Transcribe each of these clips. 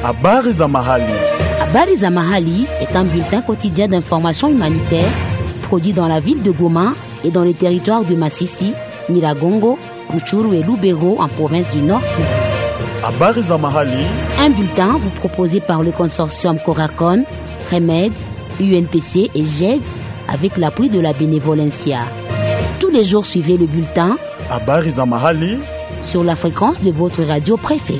Habari za mahali. Habari za mahali est un bulletin quotidien d'information humanitaire produit dans la ville de Goma et dans les territoires de Masisi, Nyiragongo, Rutshuru et Lubero en province du Nord. Habari za mahali. Un bulletin vous proposé par le consortium Coracon, Remède, UNPC et GEDS avec l'appui de la Bénévolencia. Tous les jours, suivez le bulletin Habari za mahali sur la fréquence de votre radio préférée.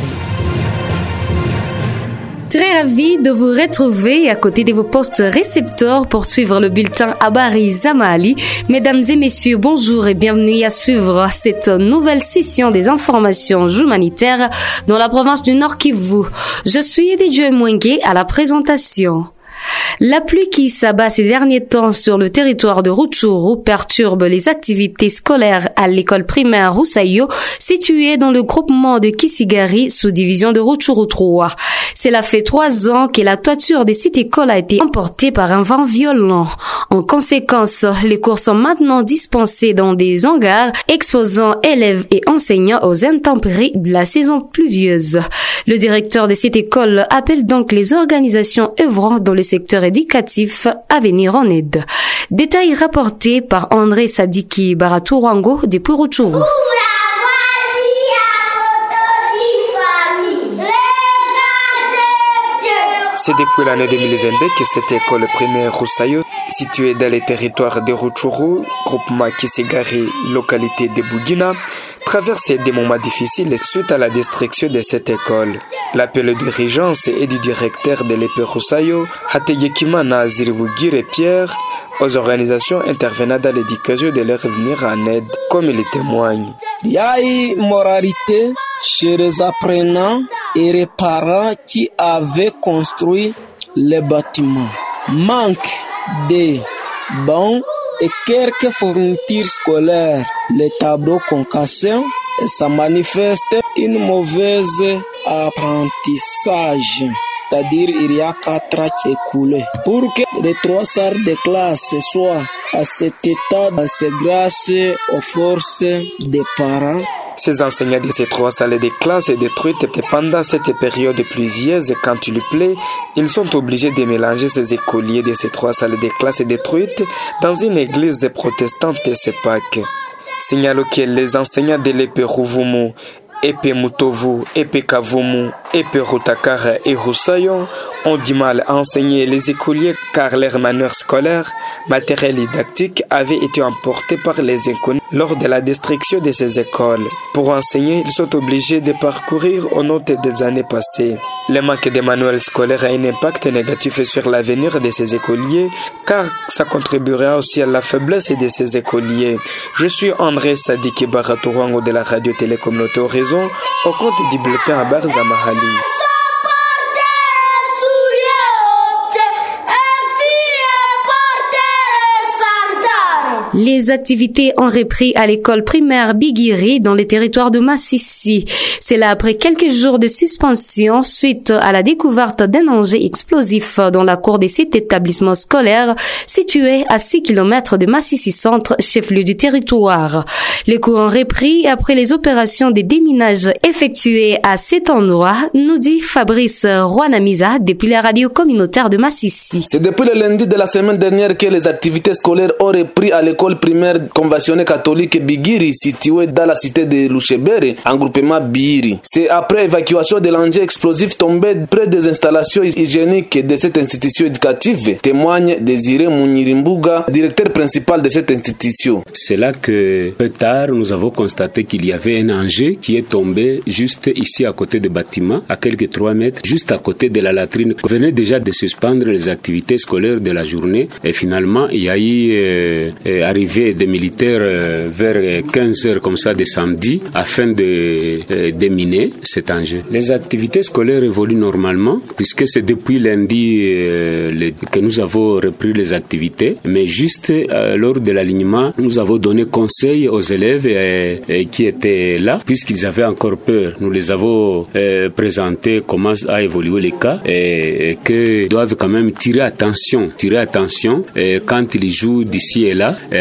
Très ravi de vous retrouver à côté de vos postes récepteurs pour suivre le bulletin Habari za Mahali. Mesdames et messieurs, bonjour et bienvenue à suivre cette nouvelle session des informations humanitaires dans la province du Nord Kivu. Je suis Edith Mwenge à la présentation. La pluie qui s'abat ces derniers temps sur le territoire de Rutshuru perturbe les activités scolaires à l'école primaire Rusayo, située dans le groupement de Kisigari, sous-division de Rutshuru 3. Cela fait 3 ans que la toiture de cette école a été emportée par un vent violent. En conséquence, les cours sont maintenant dispensés dans des hangars, exposant élèves et enseignants aux intempéries de la saison pluvieuse. Le directeur de cette école appelle donc les organisations œuvrant dans le secteur éducatif à venir en aide. Détails rapportés par André Sadiki Baraturango depuis Rutshuru. C'est depuis l'année 2022 que cette école primaire Rusayo, située dans les territoires de Rutshuru, groupement Kisigari, localité de Bugina, traverse des moments difficiles suite à la destruction de cette école. L'appel de dirigeance et du directeur de l'EP Rusayo, Hateyekimana Ziribugir et Pierre, aux organisations intervenant dans l'éducation de leur venir en aide, comme il témoigne. Il y a une moralité chez les apprenants et les parents qui avaient construit les bâtiments. Manque de bancs et quelques fournitures scolaires, les tableaux concassés, et ça manifeste une mauvaise apprentissage. C'est-à-dire, il y a 4 ans écoulés. Pour que les 3 salles de classe soient à cet état, c'est grâce aux forces des parents. Ces enseignants de ces 3 salles de classe détruites pendant cette période pluvieuse, quand il pleut, ils sont obligés de mélanger ces écoliers de ces 3 salles de classe détruites dans une église protestante de Sepak. Signalons que les enseignants de l'EP Ruvumu, EP Mutovu, EP Kavumu, EP Rutakara et Rusayo ont du mal à enseigner les écoliers car leur manuel scolaire, matériel didactique avait été emporté par les inconnus lors de la destruction de ces écoles. Pour enseigner, ils sont obligés de parcourir aux notes des années passées. Le manque de manuels scolaires a un impact négatif sur l'avenir de ces écoliers car ça contribuera aussi à la faiblesse de ces écoliers. Je suis André Sadiki Baraturango de la radio télécommunauté Horizon au compte du bulletin Habari za Mahali. Les activités ont repris à l'école primaire Bigiri dans les territoires de Masisi. C'est là après quelques jours de suspension suite à la découverte d'un engin explosif dans la cour de cet établissement scolaire situé à 6 km de Masisi Centre, chef-lieu du territoire. Les cours ont repris après les opérations de déminage effectuées à cet endroit, nous dit Fabrice Rwanamiza depuis la radio communautaire de Masisi. C'est depuis le lundi de la semaine dernière que les activités scolaires ont repris à l'école primaire conventionnée catholique Bigiri, située dans la cité de Luchebere, en groupement Biri. C'est après évacuation de l'engin explosif tombé près des installations hygiéniques de cette institution éducative, témoigne Désiré Mounirimbuga, directeur principal de cette institution. C'est là que, peu tard, nous avons constaté qu'il y avait un engin qui est tombé juste ici à côté du bâtiment, à quelques 3 mètres, juste à côté de la latrine. On venait déjà de suspendre les activités scolaires de la journée et finalement, il y a eu arrivée des militaires vers 15 heures comme ça de samedi afin de déminer cet engin. Les activités scolaires évoluent normalement puisque c'est depuis lundi que nous avons repris les activités, mais juste lors de l'alignement, nous avons donné conseil aux élèves qui étaient là puisqu'ils avaient encore peur. Nous les avons présenté comment a évolué les cas et qu'ils doivent quand même tirer attention quand ils jouent d'ici et là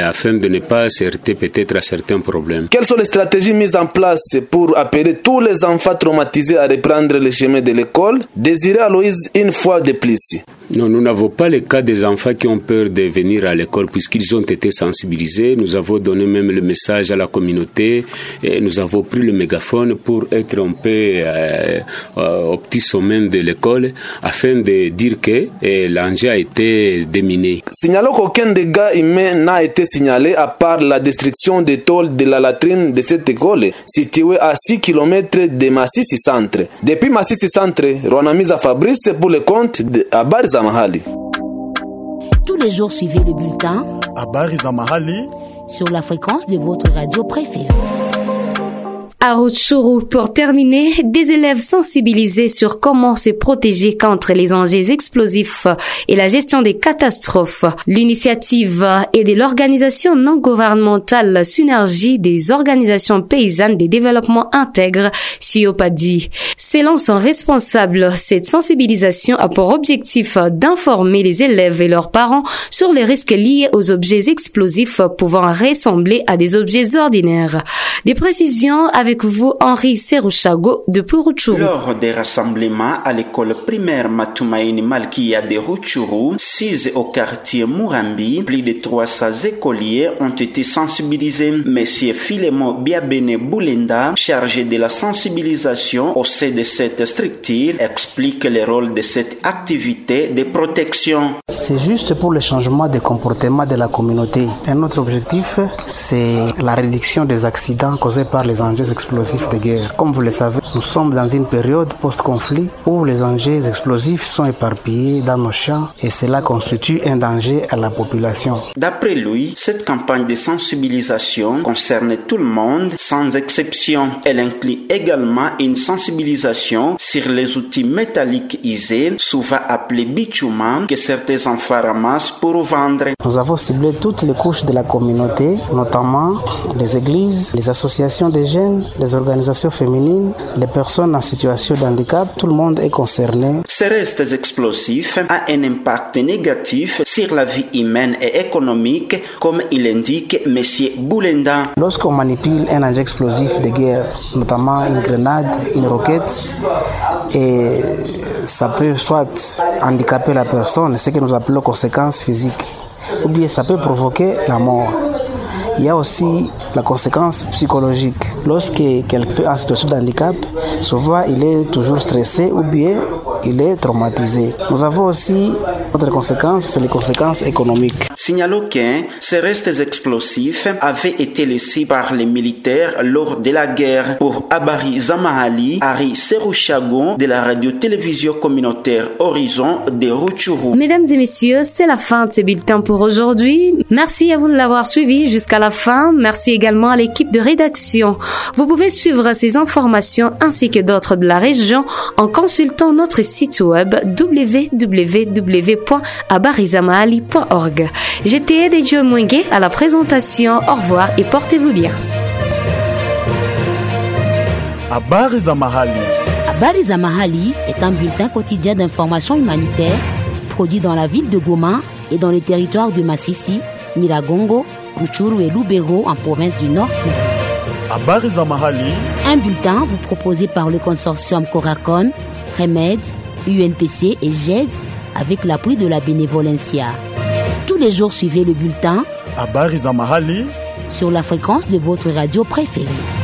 afin de ne pas se heurter peut-être à certains problèmes. Quelles sont les stratégies mises en place pour appeler tous les enfants traumatisés à reprendre le chemin de l'école? Désiré Aloïse, une fois de plus. Non, nous n'avons pas le cas des enfants qui ont peur de venir à l'école puisqu'ils ont été sensibilisés. Nous avons donné même le message à la communauté et nous avons pris le mégaphone pour être un peu au petit sommet de l'école afin de dire que l'engin a été déminé. Signalons qu'aucun dégât humain n'a été signalé à part la destruction des tôles de la latrine de cette école située à 6 km de Masisi Centre. Depuis Masisi Centre, Rwanamiza Fabrice pour le compte de Habari za Mahali. Tous les jours, suivez le bulletin Habari za Mahali sur la fréquence de votre radio préférée. À Rutshuru, pour terminer, des élèves sensibilisés sur comment se protéger contre les engins explosifs et la gestion des catastrophes. L'initiative est de l'organisation non gouvernementale Synergie des organisations paysannes de développement intègre, SIOPADI. Selon son responsable, cette sensibilisation a pour objectif d'informer les élèves et leurs parents sur les risques liés aux objets explosifs pouvant ressembler à des objets ordinaires. Des précisions avec vous, Henri Serouchago de Rutshuru. Lors des rassemblements à l'école primaire Matumaini Malkia de Rutshuru, 6 au quartier Murambi, plus de 300 écoliers ont été sensibilisés. Monsieur Filemon Biabene Boulenda, chargé de la sensibilisation au sein de cette structure, explique le rôle de cette activité de protection. C'est juste pour le changement de comportement de la communauté. Et notre objectif, c'est la réduction des accidents causés par les engins explosifs de guerre. Comme vous le savez, nous sommes dans une période post-conflit où les engins explosifs sont éparpillés dans nos champs et cela constitue un danger à la population. D'après lui, cette campagne de sensibilisation concerne tout le monde sans exception. Elle inclut également une sensibilisation sur les outils métalliques usés, souvent appelés bitumen, que certains enfants ramassent pour vendre. Nous avons ciblé toutes les couches de la communauté, notamment les églises, les associations des jeunes, les organisations féminines, les personnes en situation de handicap, tout le monde est concerné. Ces restes explosifs ont un impact négatif sur la vie humaine et économique, comme il indique M. Boulenda. Lorsqu'on manipule un engin explosif de guerre, notamment une grenade, une roquette, et ça peut soit handicaper la personne, ce que nous appelons conséquences physiques, ou bien ça peut provoquer la mort. Il y a aussi la conséquence psychologique. Lorsque quelqu'un est en situation de handicap, souvent il est toujours stressé ou bien il est traumatisé. Nous avons aussi d'autres conséquences, c'est les conséquences économiques. Signalons que ces restes explosifs avaient été laissés par les militaires lors de la guerre. Pour Habari za Mahali, Henri Serouchago de la radio-télévision communautaire Horizon de Rutshuru. Mesdames et messieurs, c'est la fin de ce bulletin pour aujourd'hui. Merci à vous de l'avoir suivi jusqu'à la fin. Merci également à l'équipe de rédaction. Vous pouvez suivre ces informations ainsi que d'autres de la région en consultant notre site web www.habarizamahali.org. J'étais Dejo Mwenge à la présentation. Au revoir et portez-vous bien. Habari za Mahali. Habari za Mahali est un bulletin quotidien d'information humanitaire produit dans la ville de Goma et dans les territoires de Masisi, Nyiragongo, Rutshuru et Lubero en province du Nord. Habari za Mahali. Un bulletin vous proposé par le consortium Coracon, Remed, UNPC et GEDS avec l'appui de la Bénévolencia. Tous les jours, suivez le bulletin Habari za Mahali sur la fréquence de votre radio préférée.